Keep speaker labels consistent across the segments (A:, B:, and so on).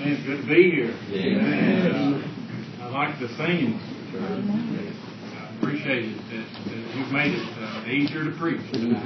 A: Man, it's good to be here. And, I like the singing. I appreciate it that you've made it easier to preach.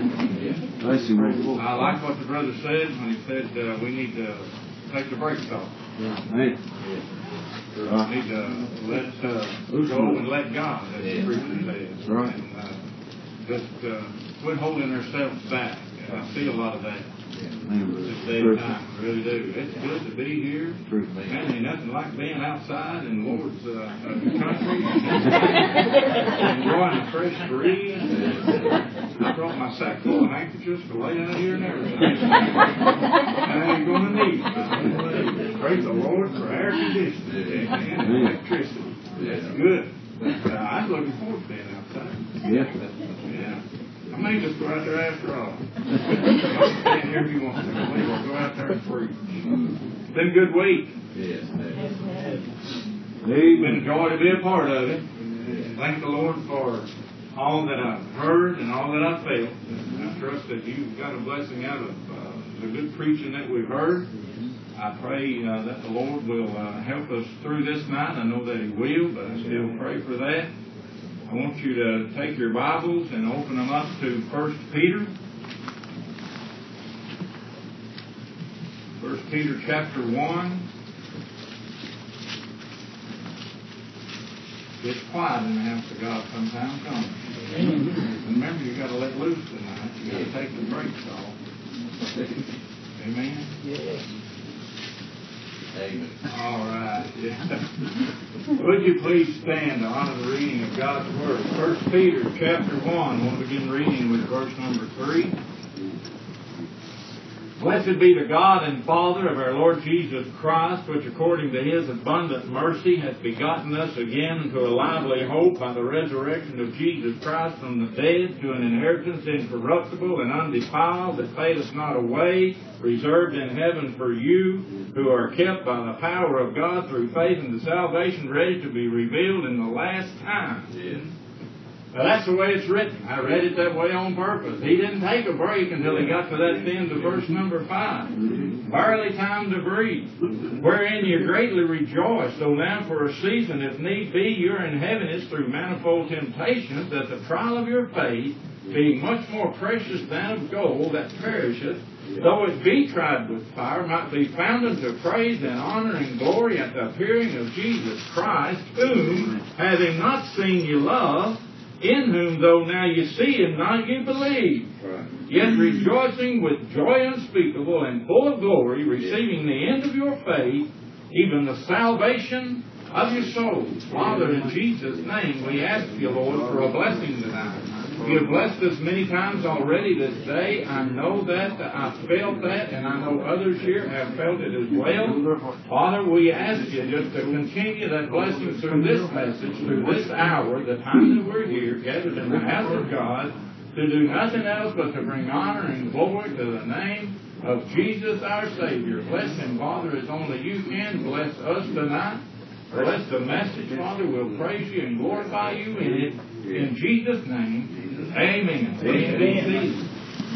A: I like what the brother said when he said we need to take the brakes off. We need to let go and let God, as the preacher says.
B: Right.
A: And just quit holding ourselves back. And I see a lot of that. This day and time, I really do. It's good to be here. Man, ain't nothing like being outside in the Lord's country, enjoying the fresh breeze. I brought my sack full of handkerchiefs to lay out here and everything. I ain't going to need it. Praise the Lord for air conditioning and electricity. That's good. I'm looking forward to being outside. Yeah. I may just go out there after all. Stand here if you want to. I'll go out there and preach. It's been a good week.
B: Yes.
A: It's been a joy to be a part of it. Thank the Lord for all that I've heard and all that I've felt. And I trust that you've got a blessing out of the good preaching that we've heard. I pray that the Lord will help us through this night. I know that He will, but I still pray for that. I want you to take your Bibles and open them up to 1 Peter. 1 Peter chapter 1. It's quiet in the house of God sometimes, don't it? Remember, you've got to let loose tonight. You've got to take the brakes off. Amen?
B: Yes. Amen.
A: All right. Yeah. Would you please stand to honor the reading of God's Word? 1 Peter chapter 1. I want to begin reading with verse number 3. Blessed be the God and Father of our Lord Jesus Christ, which according to His abundant mercy hath begotten us again into a lively hope by the resurrection of Jesus Christ from the dead, to an inheritance incorruptible and undefiled, that fadeth not away, reserved in heaven for you, who are kept by the power of God through faith unto salvation, ready to be revealed in the last time.
B: Yes.
A: Now that's the way it's written. I read it that way on purpose. He didn't take a break until he got to that end of verse number 5. Barely time to breathe. Wherein you greatly rejoice, though now for a season, if need be, you're in heaviness through manifold temptations, that the trial of your faith, being much more precious than of gold that perisheth, though it be tried with fire, might be found unto praise and honor and glory at the appearing of Jesus Christ, whom, having not seen, you love, in whom, though now you see Him not, you believe. Yet rejoicing with joy unspeakable and full of glory, receiving the end of your faith, even the salvation of your souls. Father, in Jesus' name, we ask you, Lord, for a blessing tonight. You have blessed us many times already this day. I know that. I felt that, and I know others here have felt it as well. Father, we ask you just to continue that blessing through this message, through this hour, the time that we're here, gathered in the house of God, to do nothing else but to bring honor and glory to the name of Jesus our Savior. Bless Him, Father, as only you can. Bless us tonight. Bless the message, Father. We'll praise you and glorify you in it. In Jesus' name. Amen. Amen.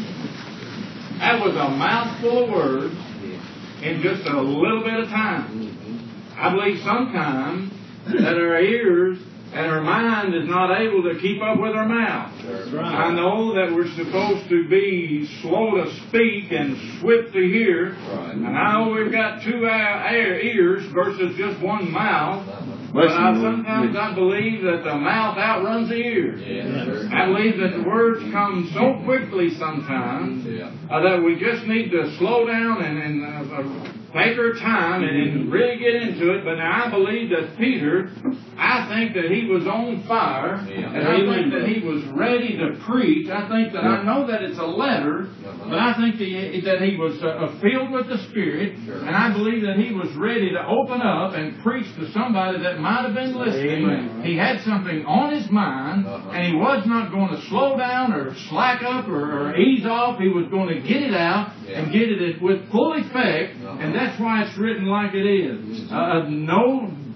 A: That was a mouthful of words in just a little bit of time. I believe sometimes that our ears and our mind is not able to keep up with our mouth. I know that we're supposed to be slow to speak and swift to hear. And I know we've got two ears versus just one mouth. But sometimes I believe that the mouth outruns the ears. I believe that the words come so quickly sometimes that we just need to slow down and take our time and really get into it. But now I believe that Peter, I think that he was on fire, and I think that he was ready to preach. I think that I know that it's a letter, but I think that he was filled with the Spirit, and I believe that he was ready to open up and preach to somebody that might have been listening. Amen. He had something on his mind, and he was not going to slow down or slack up or ease off. He was going to get it out and get it with full effect, and that's why it's written like it is. No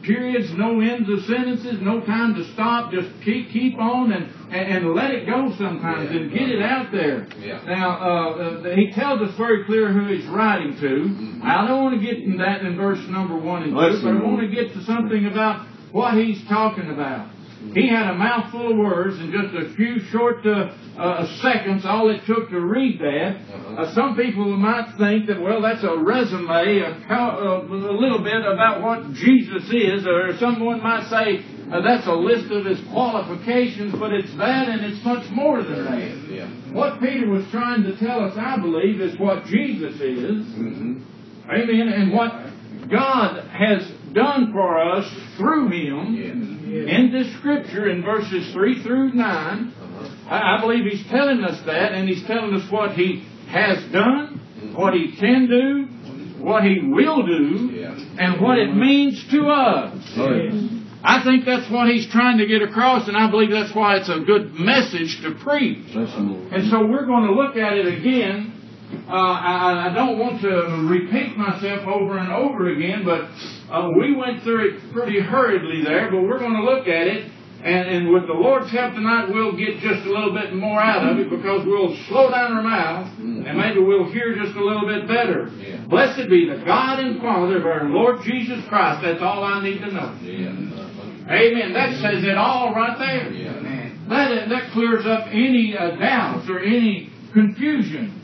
A: periods, no ends of sentences, no time to stop. Just keep on and let it go sometimes and get it out there.
B: Yeah.
A: Now, he tells us very clear who he's writing to. I don't want to get into that in verse number 1 and 2, but I want to get to something about what he's talking about. He had a mouthful of words in just a few short seconds, all it took to read that. Some people might think that, well, that's a resume, a little bit about what Jesus is, or someone might say that's a list of his qualifications, but it's that and it's much more than that.
B: Yeah.
A: What Peter was trying to tell us, I believe, is what Jesus is. Amen. And what God has done for us through Him in this Scripture in verses 3 through 9. I believe He's telling us that, and He's telling us what He has done, what He can do, what He will do, and what it means to us. I think that's what He's trying to get across, and I believe that's why it's a good message to preach. And so we're going to look at it again. I don't want to repeat myself over and over again, but we went through it pretty hurriedly there, but we're going to look at it, and with the Lord's help tonight, we'll get just a little bit more out of it, because we'll slow down our mouth, and maybe we'll hear just a little bit better. Blessed be the God and Father of our Lord Jesus Christ. That's all I need to know. Amen. That says it all right there. That clears up any doubts or any confusion.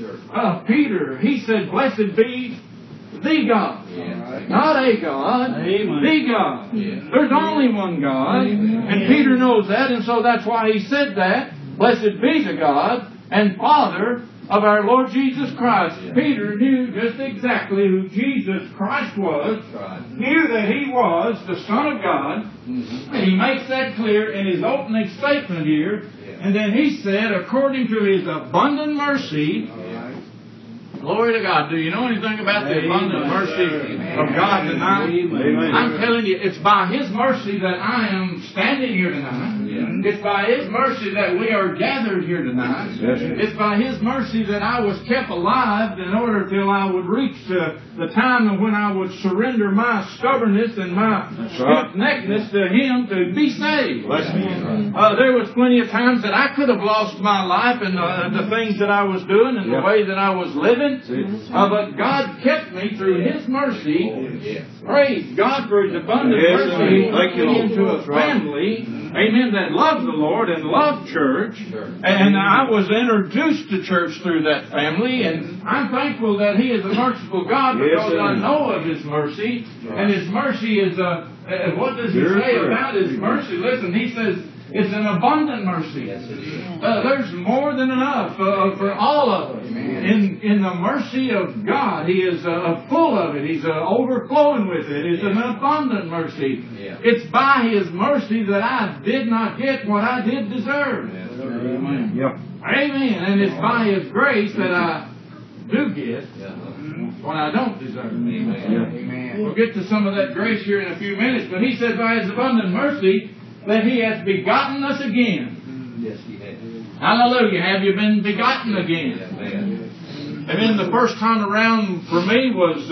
A: Peter, he said, blessed be the God. Not a God, the God. There's only one God, and Peter knows that, and so that's why he said that. Blessed be the God and Father of our Lord Jesus Christ. Peter knew just exactly who Jesus Christ was, knew that He was the Son of God, and he makes that clear in his opening statement here. And then he said, according to His abundant mercy, glory to God. Do you know anything about the abundant mercy of God tonight? I'm telling you, it's by His mercy that I am standing here tonight. It's by His mercy that we are gathered here tonight. It's by His mercy that I was kept alive in order till I would reach the time when I would surrender my stubbornness and my stiff-neckedness to Him to be saved. There was plenty of times that I could have lost my life and the things that I was doing and the way that I was living. But God kept me through His mercy. Praise God for His abundant mercy. He took me into a family, amen, that loved the Lord and loved church. And I was introduced to church through that family. And I'm thankful that He is a merciful God, because I know of His mercy. And His mercy is, what does He say about His mercy? Listen, He says, it's an abundant mercy. There's more than enough for all of us. In the mercy of God, He is full of it. He's overflowing with it. It's an abundant mercy. It's by His mercy that I did not get what I did deserve. Amen. Amen. And it's by His grace that I do get what I don't deserve. Amen. We'll get to some of that grace here in a few minutes. But He says by His abundant mercy that He has begotten us again.
B: Yes, He has.
A: Hallelujah. Have you been begotten again? And then the first time around for me was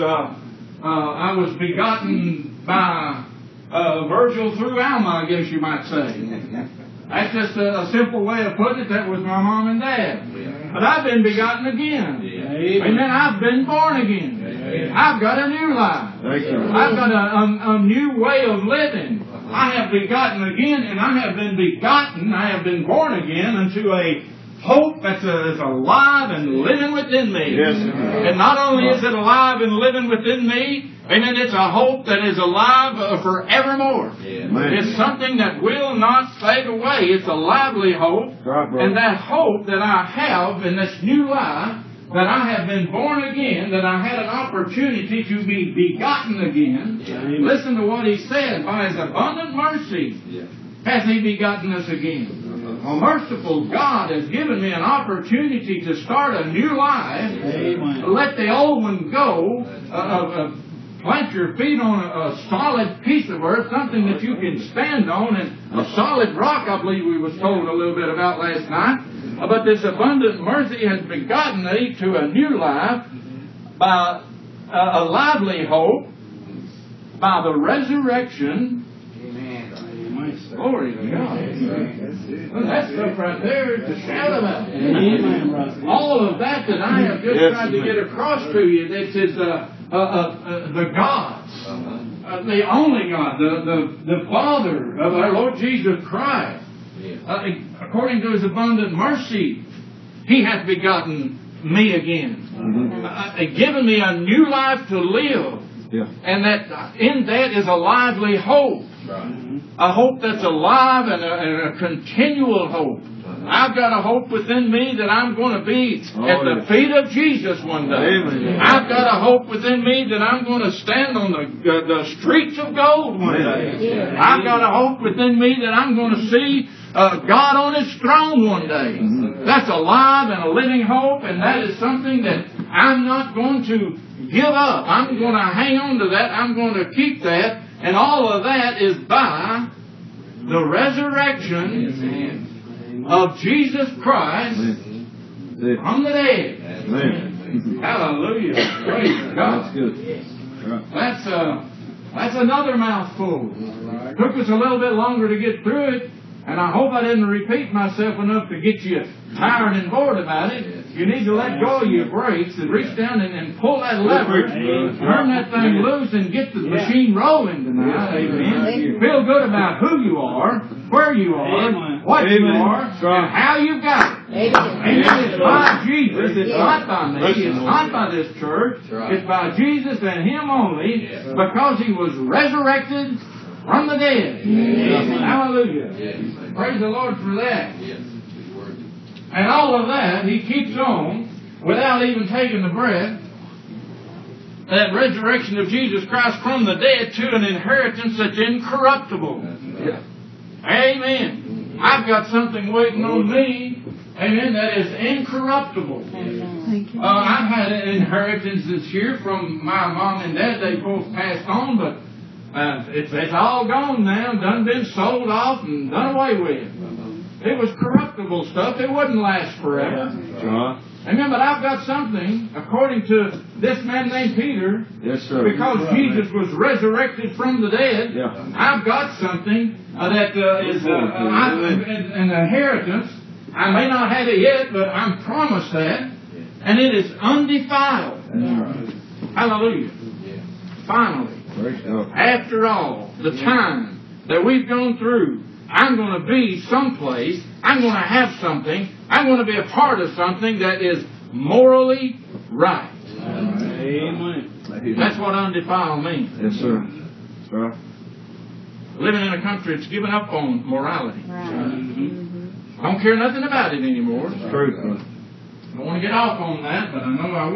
A: I was begotten by Virgil through Alma, I guess you might say. That's just a simple way of putting it. That was my mom and dad. But I've been begotten again. Amen. I've been born again. I've got a new life. I've got a new way of living. I have begotten again, and I have been begotten, I have been born again unto a hope that's alive and living within me. And not only is it alive and living within me, amen, it's a hope that is alive forevermore. It's something that will not fade away. It's a lively hope. And that hope that I have in this new life, that I have been born again, that I had an opportunity to be begotten again. Listen to what He said. By His abundant mercy hath He begotten us again. A merciful God has given me an opportunity to start a new life. Let the old one go. Plant your feet on a solid piece of earth, something that you can stand on, and a solid rock, I believe we was told a little bit about last night. But this abundant mercy has begotten thee to a new life by a lively hope by the resurrection.
C: Amen.
A: Glory to God. Well, that stuff right there is to shout about. All of that I have just tried to get across to you, this is the God, the only God, the Father of our Lord Jesus Christ. According to His abundant mercy, He hath begotten me again, given me a new life to live, and that in that is a lively hope, a hope that's alive and a continual hope. I've got a hope within me that I'm going to be at the feet of Jesus one day. I've got a hope within me that I'm going to stand on the streets of gold one day. I've got a hope within me that I'm going to see God on His throne one day. That's alive and a living hope, and that is something that I'm not going to give up. I'm going to hang on to that. I'm going to keep that. And all of that is by the resurrection of Jesus Christ from the dead. Hallelujah. Praise God. That's another mouthful. Took us a little bit longer to get through it, and I hope I didn't repeat myself enough to get you tired and bored about it. You need to let go of your brakes and reach down and pull that lever, turn that thing loose, and get the machine rolling tonight. Amen. Feel good about who you are, where you are, what you are, and how you got it. Amen. It's by Jesus. It's not by me. It's not by this church. It's by Jesus and Him only, because He was resurrected from the dead. Hallelujah. Praise the Lord for that. And all of that, He keeps on, without even taking the breath, that resurrection of Jesus Christ from the dead to an inheritance that's incorruptible. Amen. I've got something waiting on me, amen, that is incorruptible. I've had an inheritance this year from my mom and dad. They both passed on, but it's all gone now, done been sold off and done away with. It was corruptible stuff. It wouldn't last forever. Amen. But I've got something, according to this man named Peter, because Jesus was resurrected from the dead, I've got something that is an inheritance. I may not have it yet, but I'm promised that. And it is undefiled. Hallelujah. Finally, after all the time that we've gone through, I'm going to be someplace, I'm going to have something, I'm going to be a part of something that is morally right. Amen. That's what undefiled means. Yes, sir. That's right. Living in a country that's given up on morality. I don't care nothing about it anymore. It's true. I don't want to get off on that, but I know I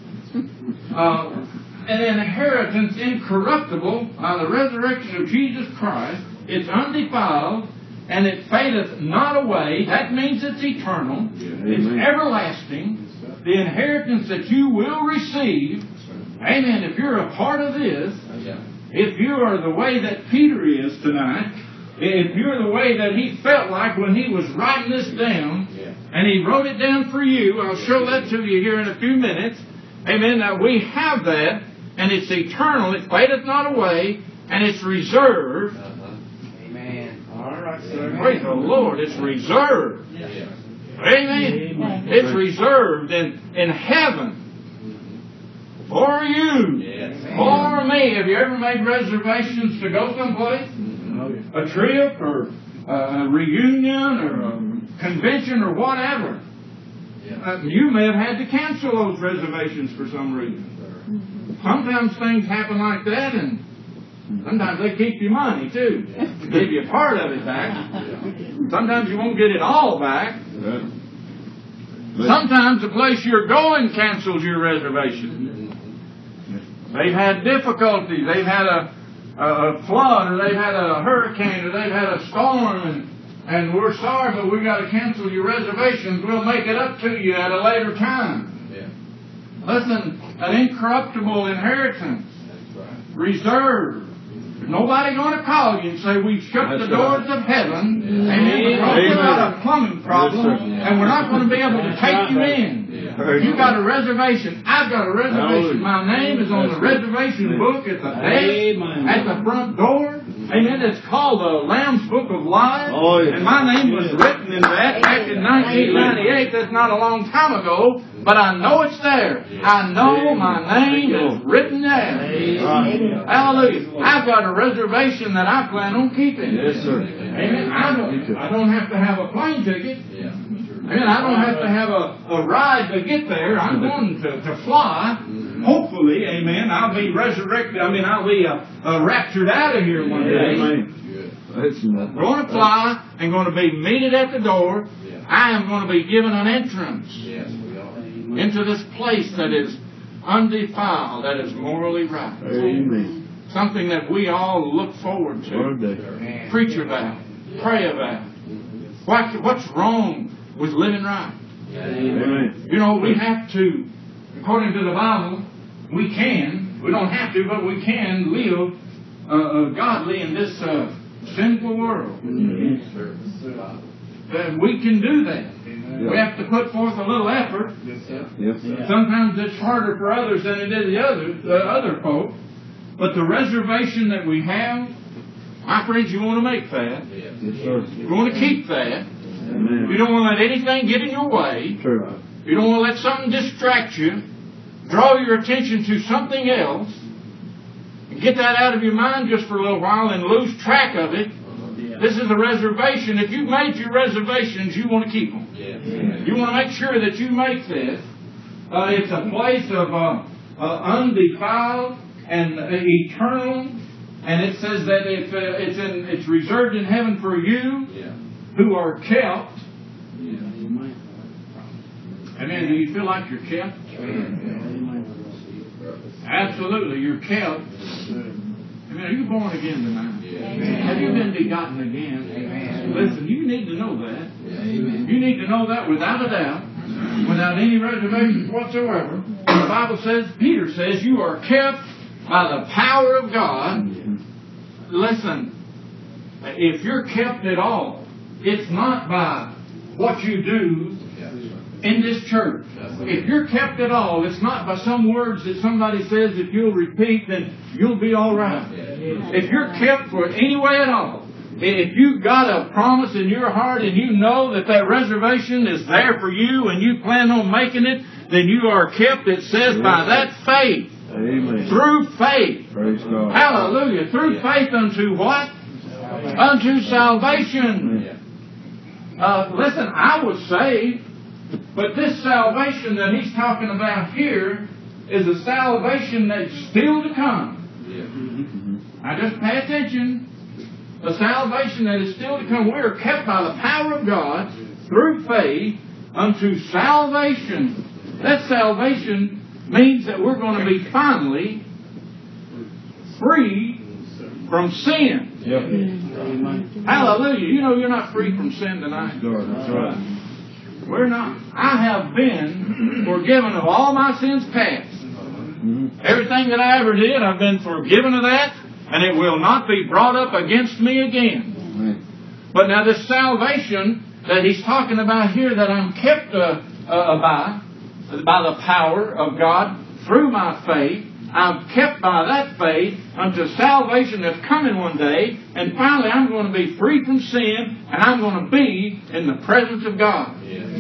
A: will. An inheritance incorruptible by the resurrection of Jesus Christ. It's undefiled, and it fadeth not away. That means it's eternal. It's everlasting. The inheritance that you will receive. Amen. If you're a part of this, if you are the way that Peter is tonight, if you're the way that he felt like when he was writing this down, and he wrote it down for you, I'll show that to you here in a few minutes. Amen. Now we have that, and it's eternal. It fadeth not away, and it's reserved. Praise the Lord. It's reserved. Amen. It's reserved in heaven for you, for me. Have you ever made reservations to go someplace? A trip or a reunion or a convention or whatever. You may have had to cancel those reservations for some reason. Sometimes things happen like that, and sometimes they keep your money, too. Give you part of it back. Sometimes you won't get it all back. Sometimes the place you're going cancels your reservation. They've had difficulty. They've had a flood, or they've had a hurricane, or they've had a storm, and we're sorry, but we've got to cancel your reservations. We'll make it up to you at a later time. Listen, an incorruptible inheritance. Reserved. Nobody going to call you and say, we've shut the doors of heaven, amen, because we've got a plumbing problem, and we're not going to be able to take you in. You got a reservation. I've got a reservation. My name is on the reservation book at the desk, at the front door. Amen. It's called the Lamb's Book of Life. And my name was written in that back in 1998. That's not a long time ago. But I know it's there. I know my name is written there. Hallelujah. I've got a reservation that I plan on keeping.
D: Yes, sir.
A: Amen. I don't have to have a plane ticket. Amen. I don't have to have a ride to get there. I'm going to fly. Hopefully, amen, I'll be resurrected. I'll be raptured out of here one day.
D: Amen.
A: Going to fly and going to be meted at the door. I am going to be given an entrance into this place that is undefiled, that is morally right.
D: Amen.
A: Something that we all look forward to, preach about, pray about. What's wrong with living right?
D: Amen.
A: You know, we have to, according to the Bible, we don't have to, but we can live godly in this sinful world. We can do that. We have to put forth a little effort. Sometimes it's harder for others than it is the other folk. But the reservation that we have, my friends, you want to make that. You want to keep that. You don't want to let anything get in your way. You don't want to let something distract you, draw your attention to something else, and get that out of your mind just for a little while and lose track of it. This is a reservation. If you've made your reservations, you want to keep them. You want to make sure that you make this. It's a place of undefiled and eternal, and it says that it's reserved in heaven for you who are kept. Amen. Do you feel like you're kept? Absolutely, you're kept. Amen. Are you born again tonight? Have you been begotten again? Listen, you need to know that. You need to know that without a doubt, without any reservations whatsoever. The Bible says, Peter says, you are kept by the power of God. Listen, if you're kept at all, it's not by what you do in this church. If you're kept at all, it's not by some words that somebody says if you'll repeat, then you'll be all right. If you're kept for any way at all, if you've got a promise in your heart and you know that that reservation is there for you and you plan on making it, then you are kept, it says, by that faith.
D: Amen.
A: Through faith.
D: Praise God.
A: Hallelujah. Through faith unto what? Unto salvation. Listen, I was saved, but this salvation that he's talking about here is a salvation that's still to come. Now just pay attention. The salvation that is still to come. We are kept by the power of God through faith unto salvation. That salvation means that we're going to be finally free from sin. Hallelujah. You know you're not free from sin tonight.
D: That's right.
A: We're not. I have been forgiven of all my sins past. Everything that I ever did, I've been forgiven of that, and it will not be brought up against me again. But now this salvation that he's talking about here that I'm kept by the power of God through my faith, I'm kept by that faith unto salvation that's coming one day, and finally I'm going to be free from sin, and I'm going to be in the presence of God.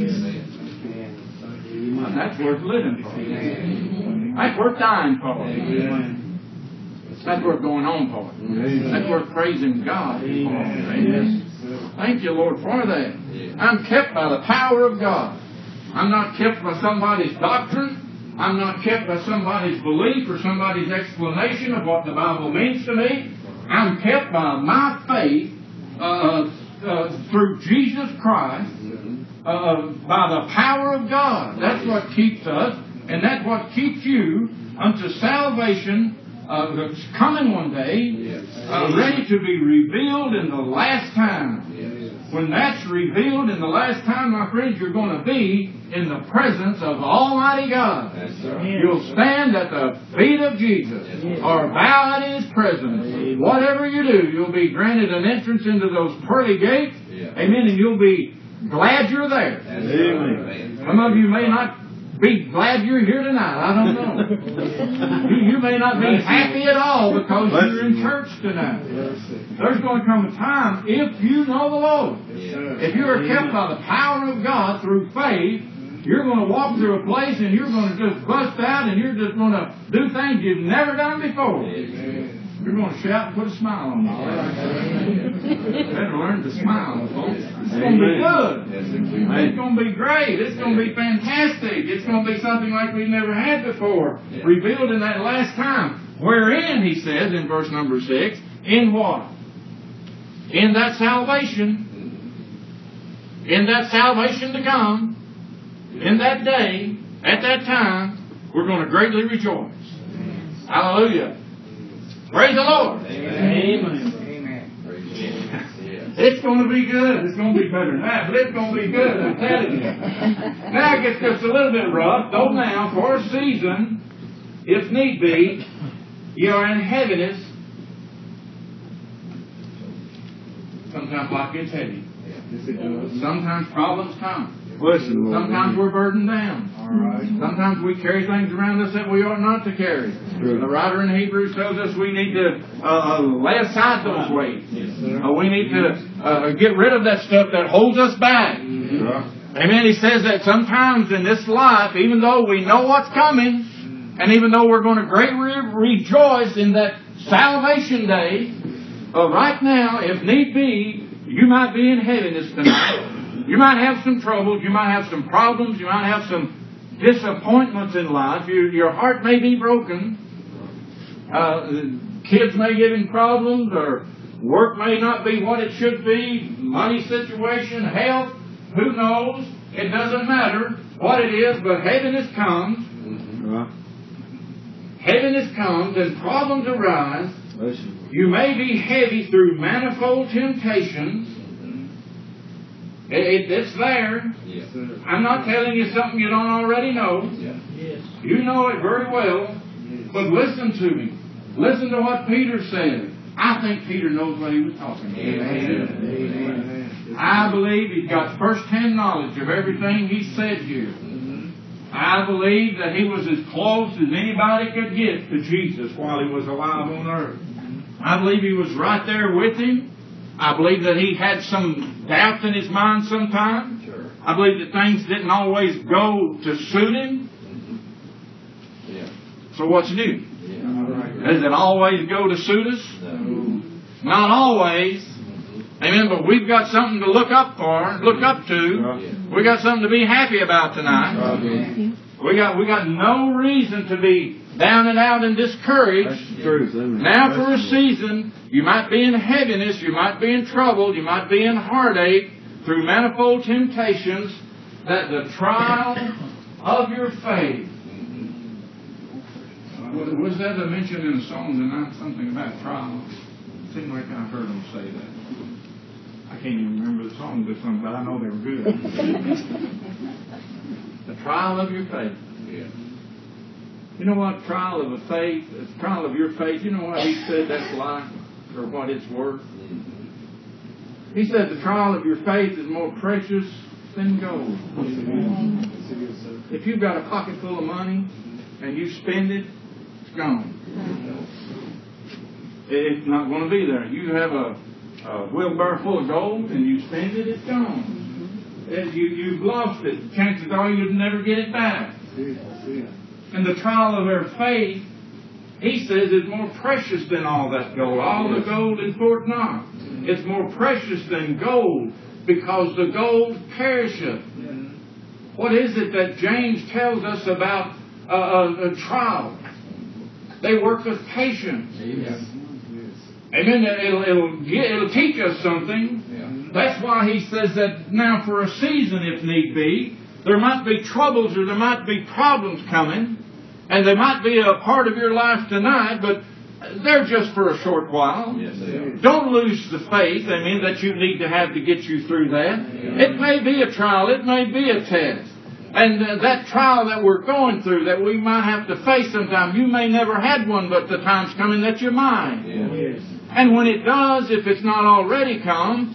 A: And that's worth living for. That's worth dying for. That's worth going on for. That's worth praising God for. Amen. Thank you, Lord, for that. I'm kept by the power of God. I'm not kept by somebody's doctrine. I'm not kept by somebody's belief or somebody's explanation of what the Bible means to me. I'm kept by my faith through Jesus Christ, by the power of God. That's what keeps us, and that's what keeps you unto salvation that's coming one day, ready to be revealed in the last time. When that's revealed in the last time, my friends, you're going to be in the presence of Almighty God. You'll stand at the feet of Jesus or bow in His presence. Whatever you do, you'll be granted an entrance into those pearly gates. Amen. And you'll be glad you're there. Some of you may not be glad you're here tonight. I don't know. You may not be happy at all because you're in church tonight. There's going to come a time, if you know the Lord, if you are kept by the power of God through faith, you're going to walk through a place and you're going to just bust out and you're just going to do things you've never done before. You're going to shout and put a smile on your face. Better learn to smile, folks. It's going to be good. It's going to be great. It's going to be fantastic. It's going to be something like we've never had before. Revealed in that last time. Wherein, he says in verse number 6, in what? In that salvation. In that salvation to come. In that day, at that time, we're going to greatly rejoice. Hallelujah. Praise the Lord.
C: Amen.
A: It's going to be good. It's going to be better than that, but it's going to be good, I'm telling you. Now it gets just a little bit rough, though now, for a season, if need be, you are in heaviness. Sometimes life gets heavy. Sometimes problems come. Sometimes we're burdened down. Sometimes we carry things around us that we ought not to carry. The writer in Hebrews tells us we need to lay aside those weights. We need to get rid of that stuff that holds us back. Amen. He says that sometimes in this life, even though we know what's coming, and even though we're going to greatly rejoice in that salvation day, right now, if need be, you might be in heaviness tonight. You might have some troubles. You might have some problems. You might have some disappointments in life. Your heart may be broken. Kids may get in problems, or work may not be what it should be. Money situation, health, who knows? It doesn't matter what it is, but heaviness comes. Heaviness comes and problems arise. You may be heavy through manifold temptations. It's there.
B: Yes.
A: I'm not telling you something you don't already know.
B: Yes.
A: You know it very well. But listen to me. Listen to what Peter said. I think Peter knows what he was talking about.
B: Amen.
A: I believe he's got first-hand knowledge of everything he said here. I believe that he was as close as anybody could get to Jesus while he was alive on earth. I believe he was right there with him. I believe that he had some doubts in his mind sometimes.
B: Sure.
A: I believe that things didn't always go to suit him.
B: Yeah.
A: So what's new?
B: Yeah.
A: Does it always go to suit us?
B: No.
A: Not always. Amen. But we've got something to look up to. We got something to be happy about tonight. We got no reason to be down and out and discouraged. Now for a season, you might be in heaviness, you might be in trouble, you might be in heartache through manifold temptations, that the trial of your faith. Was that mentioned in a song tonight? Something about trial. It seemed like I heard them say that. I can't even remember the song this song, but I know they were good. The trial of your faith.
B: Yeah.
A: You know what trial of a faith, the trial of your faith, you know what he said that's like, or what it's worth? He said the trial of your faith is more precious than gold. If you've got a pocket full of money and you spend it, it's gone. It's not going to be there. You have a wheelbarrow full of gold and you spend it, it's gone. You've lost it. Chances are you'll never get it back. And the trial of our faith, he says, is more precious than all that gold. All the gold is for it not. It's more precious than gold, because the gold perisheth. What is it that James tells us about a trial? They work with patience. Amen. It'll teach us something. That's why he says that now for a season, if need be, there might be troubles or there might be problems coming, and they might be a part of your life tonight, but they're just for a short while.
B: Yes, they are.
A: Don't lose the faith, amen, that you need to have to get you through that. It may be a trial, it may be a test. And that trial that we're going through, that we might have to face sometime, you may never had one, but the time's coming that you might.
B: Yes.
A: And when it does, if it's not already come,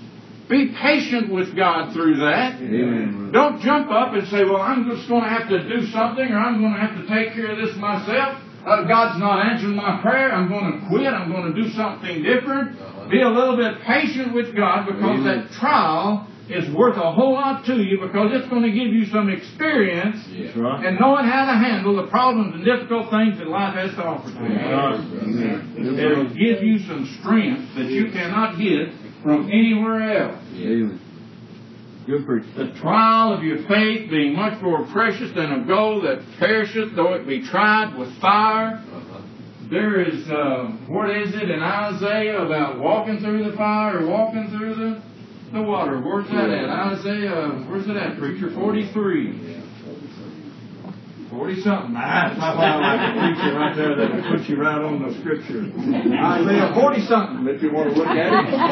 A: Be patient with God through that.
D: Amen.
A: Don't jump up and say, well, I'm just going to have to do something, or I'm going to have to take care of this myself. God's not answering my prayer. I'm going to quit. I'm going to do something different. Be a little bit patient with God, because that trial is worth a whole lot to you, because it's going to give you some experience and knowing how to handle the problems and difficult things that life has to offer to you. It'll give you some strength that you cannot get from anywhere else.
D: Amen. Good preaching.
A: The trial of your faith being much more precious than of gold that perisheth, though it be tried with fire. There is, what is it in Isaiah about walking through the fire or walking through the water? Where's that at? Isaiah, where's it at, preacher? 43. 40-something. That's not why I like a preacher right there that puts you right on the scripture. Isaiah 40-something, if you want to look at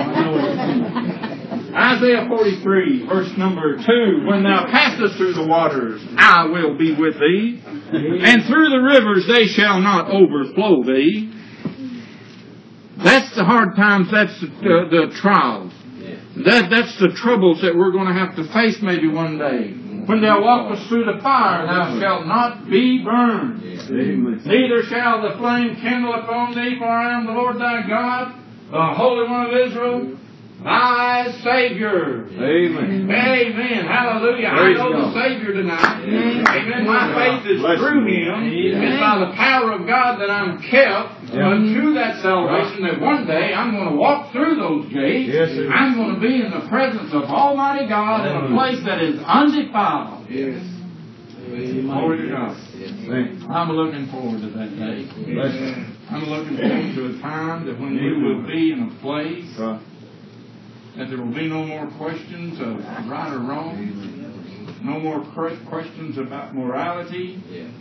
A: it. Isaiah 43, verse number 2. When thou passest through the waters, I will be with thee. And through the rivers, they shall not overflow thee. That's the hard times. That's the trials. That's the troubles that we're going to have to face maybe one day. When thou walkest through the fire, thou shalt not be burned. Neither shall the flame kindle upon thee, for I am the Lord thy God, the Holy One of Israel, thy Savior.
D: Amen.
A: Amen. Hallelujah. I know the Savior tonight. Amen. My faith is through Him. It's by the power of God that I'm kept unto that salvation, that one day I'm going to walk through those gates.
D: Yes, sir.
A: I'm going to be in the presence of Almighty God in a place that is undefiled.
B: Yes.
A: Glory to God.
D: Amen.
A: I'm looking forward to that day.
B: Amen.
A: I'm looking forward to a time that when we will be in a place that there will be no more questions of right or wrong, no more questions about morality.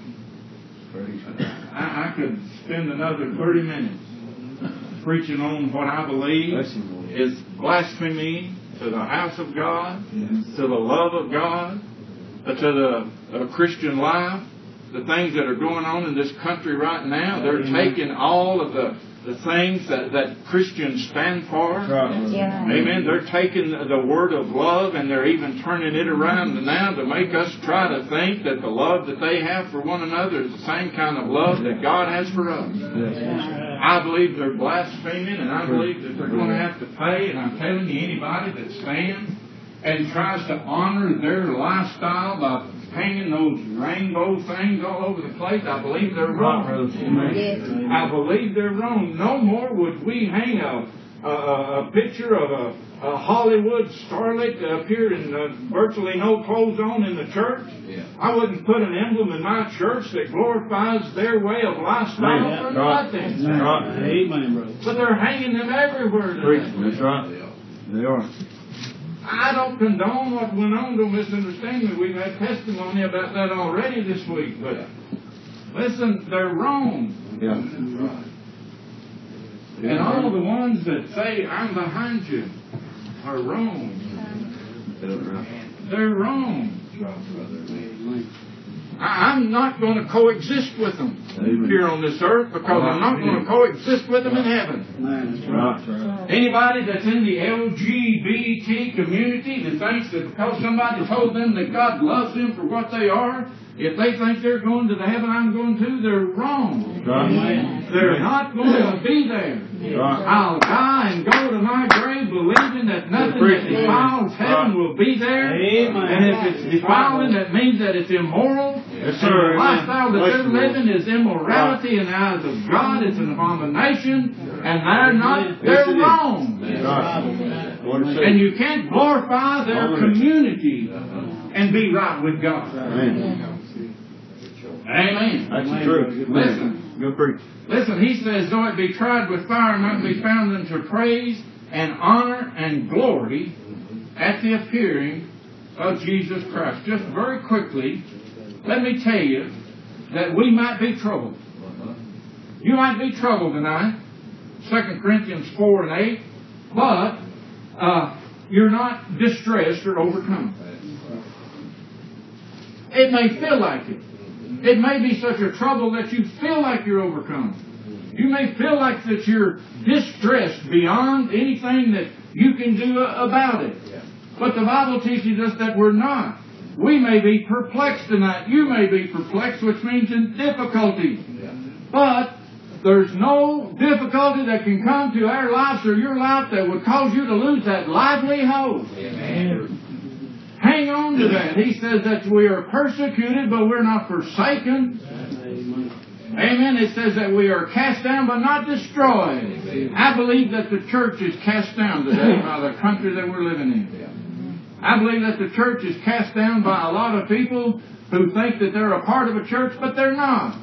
A: I could spend another 30 minutes preaching on what I believe is blasphemy to the house of God, to the love of God, to the Christian life. The things that are going on in this country right now, they're taking all of the things that Christians stand for. Amen. They're taking the word of love and they're even turning it around now to make us try to think that the love that they have for one another is the same kind of love that God has for us. I believe they're blaspheming, and I believe that they're going to have to pay. And I'm telling you, anybody that stands and tries to honor their lifestyle by hanging those rainbow things all over the place, I believe they're wrong. I believe they're wrong. No more would we hang a picture of a Hollywood starlet up here in virtually no clothes on in the church. I wouldn't put an emblem in my church that glorifies their way of lifestyle for nothing.
C: Amen, brother.
A: But they're hanging them everywhere today.
D: That's right. They are.
A: I don't condone what went on. Don't misunderstand me. We've had testimony about that already this week. But listen, they're wrong. And all the ones that say, I'm behind you, are wrong. They're wrong. I'm not going to coexist with them here on this earth, because I'm not going to coexist with them in heaven. Anybody that's in the LGBT community that thinks that because somebody told them that God loves them for what they are, if they think they're going to the heaven I'm going to, they're wrong. They're not going to be there. I'll die and go to my grave believing that nothing that defiles heaven will be there. And if it's defiling, that means that it's immoral. And the lifestyle that they're living is immorality in the eyes of God. It's an abomination. And they're wrong. And you can't glorify their community and be right with God. Amen.
D: That's the truth.
A: Listen.
D: Good preach.
A: Listen, he says, though it be tried with fire, might be found unto praise and honor and glory at the appearing of Jesus Christ. Just very quickly, let me tell you that we might be troubled. You might be troubled tonight, 2 Corinthians 4 and 8, but you're not distressed or overcome. It may feel like it. It may be such a trouble that you feel like you're overcome. You may feel like that you're distressed beyond anything that you can do about it. But the Bible teaches us that we're not. We may be perplexed tonight. You may be perplexed, which means in difficulty. But there's no difficulty that can come to our lives or your life that would cause you to lose that lively hope.
B: Amen.
A: Hang on to that. He says that we are persecuted, but we're not forsaken. Amen. It says that we are cast down, but not destroyed. I believe that the church is cast down today by the country that we're living in. I believe that the church is cast down by a lot of people who think that they're a part of a church, but they're not.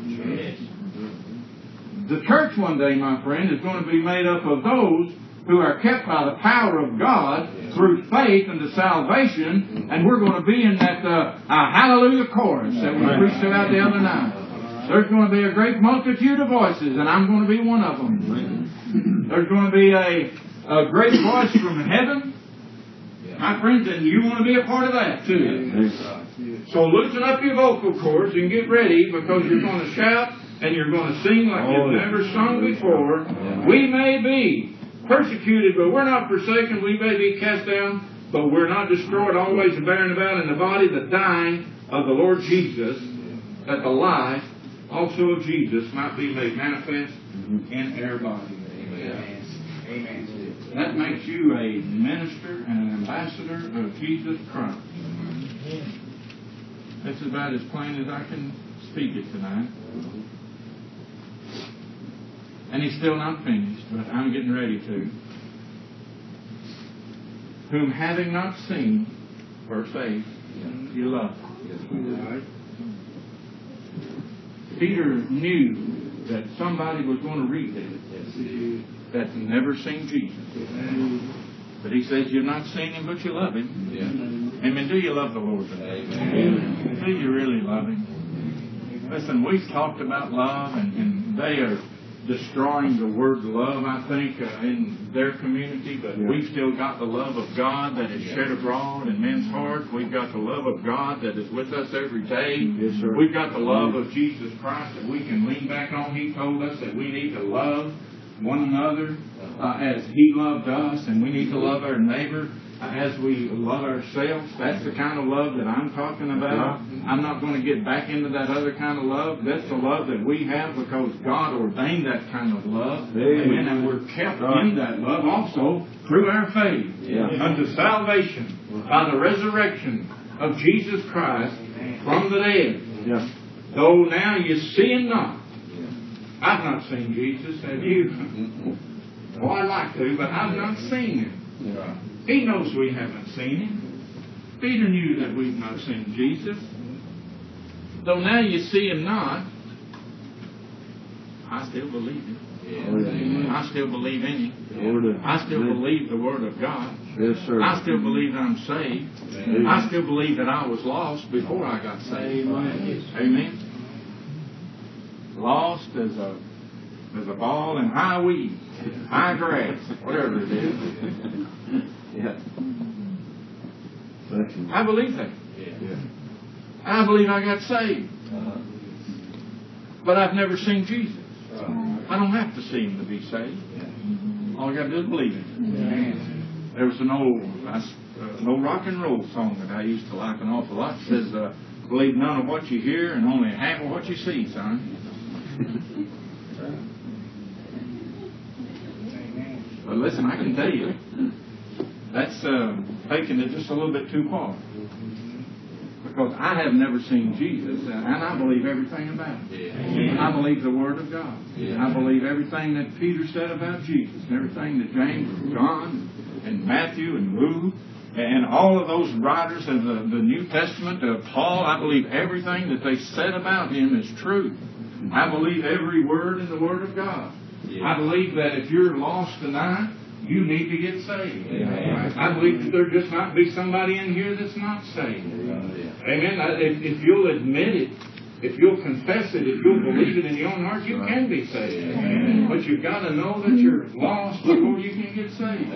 A: The church one day, my friend, is going to be made up of those who are kept by the power of God through faith unto salvation, and we're going to be in that hallelujah chorus that we preached about the other night. There's going to be a great multitude of voices, and I'm going to be one of them. There's going to be a great voice from heaven, my friends, and you want to be a part of that too. So loosen up your vocal cords and get ready, because you're going to shout and you're going to sing like you've never sung before. We may be persecuted, but we're not forsaken. We may be cast down, but we're not destroyed, always bearing about in the body the dying of the Lord Jesus, that the life also of Jesus might be made manifest in our body. Amen. Amen. That makes you a minister and an ambassador of Jesus Christ. That's about as plain as I can speak it tonight. And he's still not finished, but I'm getting ready to. Whom having not seen, verse 8, you love. Peter knew that somebody was going to read it that's never seen Jesus. But he says, you've not seen Him, but you love Him. Amen. Do you love the Lord today? Amen. Do you really love Him? Listen, we've talked about love, and they are destroying the word love, I think, in their community, but we've still got the love of God that is shed abroad in men's hearts. We've got the love of God that is with us every day.
D: Yes, sir.
A: We've got the love of Jesus Christ that we can lean back on. He told us that we need to love one another as He loved us, and we need to love our neighbor as we love ourselves. That's the kind of love that I'm talking about. I'm not going to get back into that other kind of love. That's the love that we have because God ordained that kind of love. Amen. And we're kept in that love also through our faith unto salvation by the resurrection of Jesus Christ from the dead. Though now you see Him not. I've not seen Jesus, have you? Well, I'd like to, but I've not seen Him. He knows we haven't seen Him. Peter knew that we've not seen Jesus. Though now you see Him not, I still believe Him. I still believe in Him. I still believe the Word of God.
D: Yes, sir.
A: I still believe that I'm saved. I still believe that I was lost before I got saved. Amen. Lost as a ball in high weed, high grass, whatever it is. I believe that. I believe I got saved. But I've never seen Jesus. I don't have to see Him to be saved. All I got to do is believe Him. There was an old rock and roll song that I used to like an awful lot. It says, believe none of what you hear and only half of what you see, son. But listen, I can tell you, that's taking it just a little bit too far. Because I have never seen Jesus, and I believe everything about Him. I believe the Word of God. I believe everything that Peter said about Jesus, and everything that James and John and Matthew and Luke and all of those writers of the New Testament, Paul, I believe everything that they said about Him is true. I believe every word in the Word of God. I believe that if you're lost tonight, you need to get saved. I believe that there just might be somebody in here that's not saved. Amen. If you'll admit it, if you'll confess it, if you'll believe it in your own heart, you can be saved. But you've got to know that you're lost before you can get saved.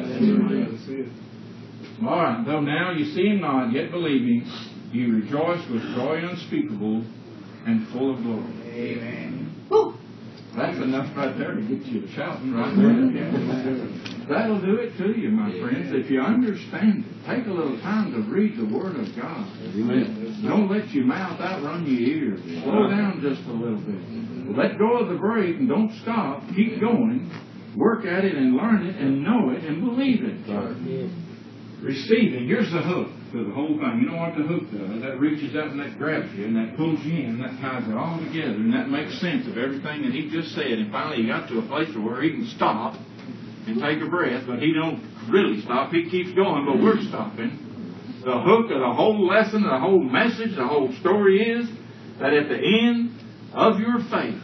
A: All right. Though now you see Him not, yet believing, you rejoice with joy unspeakable and full of glory. Amen. That's enough right there to get you shouting right there. That'll do it to you, my friends. If you understand it, take a little time to read the Word of God.
D: Amen.
A: Don't let your mouth outrun your ears. Slow down just a little bit. Let go of the brake and don't stop. Keep going. Work at it and learn it and know it and believe it. Receiving. Here's the hook to the whole thing. You know what the hook does? That reaches out and that grabs you and that pulls you in. That ties it all together and that makes sense of everything that he just said. And finally he got to a place where he can stop and take a breath, but he don't really stop. He keeps going, but we're stopping. The hook of the whole lesson, the whole message, the whole story is that at the end of your faith,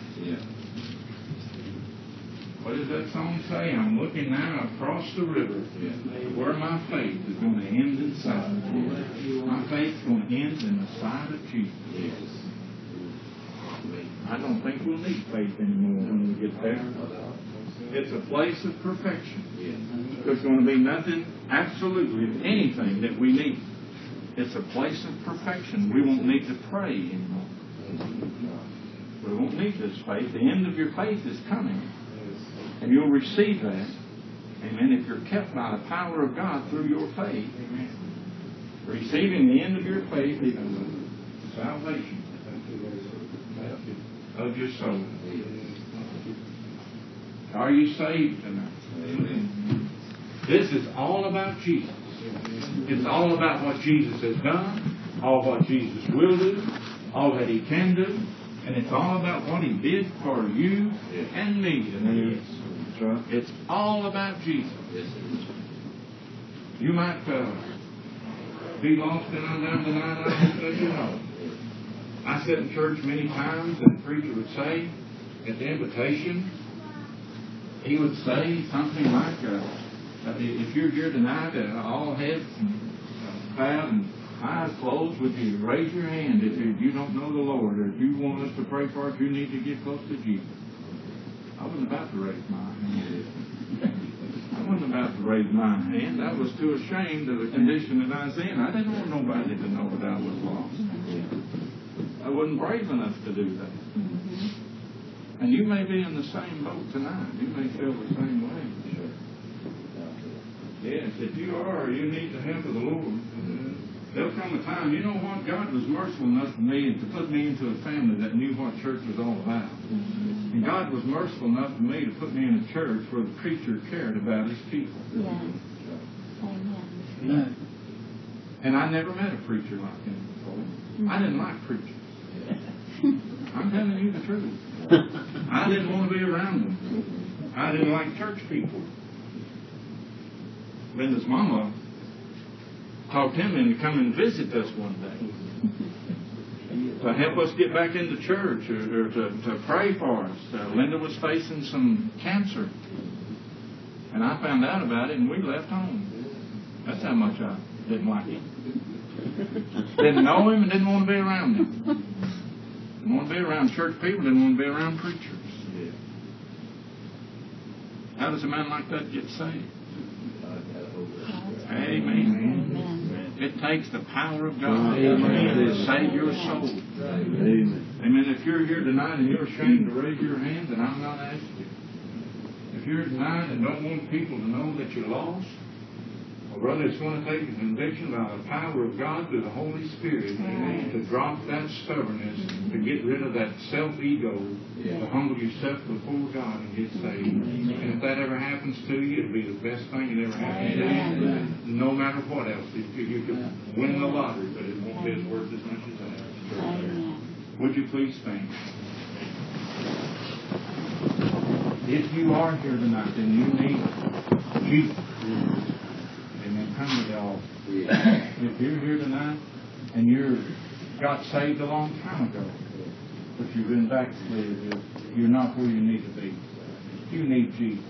A: what does that song say? I'm looking now across the river where my faith is going to end inside. My faith is going to end in the side of Jesus. I don't think we'll need faith anymore when we get there. It's a place of perfection. There's going to be nothing, absolutely anything that we need. It's a place of perfection. We won't need to pray anymore. We won't need this faith. The end of your faith is coming. And you'll receive that. Amen. If you're kept by the power of God through your faith. Amen. Receiving the end of your faith is salvation of your soul. Are you saved tonight? Amen. This is all about Jesus. It's all about what Jesus has done, all what Jesus will do, all that He can do, and it's all about what He did for you and me tonight. It's all about Jesus. You might be lost and undone tonight. I hope that you know. I sit in church many times, and the preacher would say at the invitation, he would say something like, if you're here tonight, all heads bowed and eyes closed, would you raise your hand if you don't know the Lord, or if you want us to pray for it, you need to get close to Jesus. I wasn't about to raise my hand. I wasn't about to raise my hand. I was too ashamed of the condition that I was in. I didn't want nobody to know that I was lost. I wasn't brave enough to do that. And you may be in the same boat tonight. You may feel the same way. Yes, if you are, you need the help of the Lord. There'll come a time, you know what? God was merciful enough to me to put me into a family that knew what church was all about. And God was merciful enough to me to put me in a church where the preacher cared about his people. Amen. And I never met a preacher like him before. I didn't like preachers. I'm telling you the truth. I didn't want to be around them. I didn't like church people. Linda's mama talked him into coming and visit us one day to help us get back into church or to pray for us. Linda was facing some cancer, and I found out about it, and we left home. That's how much I didn't like him. Didn't know him and didn't want to be around him. Didn't want to be around church people, didn't want to be around preachers. How does a man like that get saved? Amen. It takes the power of God to save your soul. Amen. If you're here tonight and you're ashamed to raise your hand, then I'm not asking you. If you're here tonight and don't want people to know that you're lost, well, brother, it's going to take a conviction by the power of God through the Holy Spirit to drop that stubbornness, to get rid of that self-ego, to humble yourself before God and get saved. And if that ever happens to you, it'll be the best thing that ever happened to you. No matter what else. You could win the lottery, but it won't be as worth as much as that. Would you please stand? If you are here tonight and you need Jesus, amen, come to the altar. If you're here tonight and you got saved a long time ago, but you've been backslid, you're not where you need to be. You need Jesus.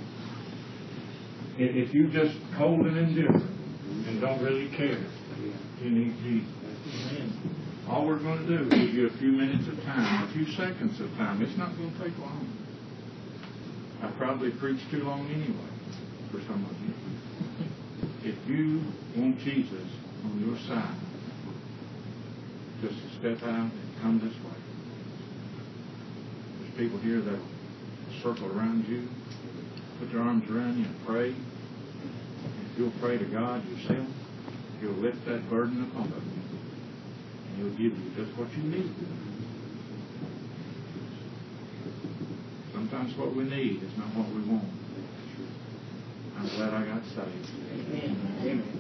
A: If you're just cold and indifferent and don't really care, you need Jesus. All we're going to do is give you a few minutes of time, a few seconds of time. It's not going to take long. I probably preached too long anyway for some of you. If you want Jesus on your side, just step out and come this way. There's people here that circle around you, put their arms around you and pray. If you'll pray to God yourself, He'll lift that burden upon you. And He'll give you just what you need. Sometimes what we need is not what we want. I'm glad I got saved.
C: Amen.